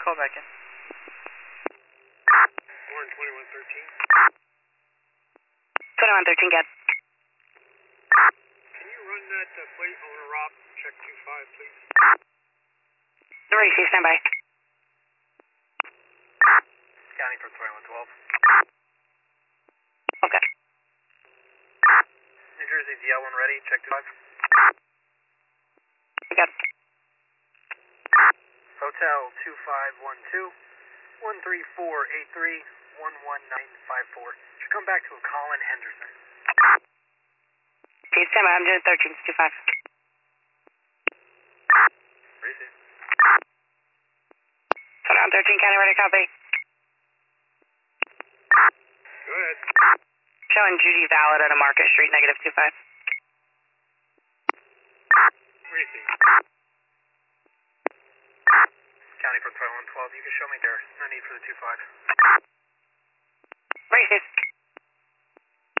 call back in. Warren 2113. 2113, get. Can you run that plate owner Rob, check 25, please? Racy, stand by. Scanning for 2112. Okay. New Jersey DL1 ready, check 25. Got. Hotel 2512 13483 11954. Should come back to a Colin Henderson. Okay, stand by. I'm doing 1325. Racy. 2113, county ready, copy. Go ahead. Showing Judy valid at a Market Street, -25. Racy. County for 2112. You can show me there. No need for the 25.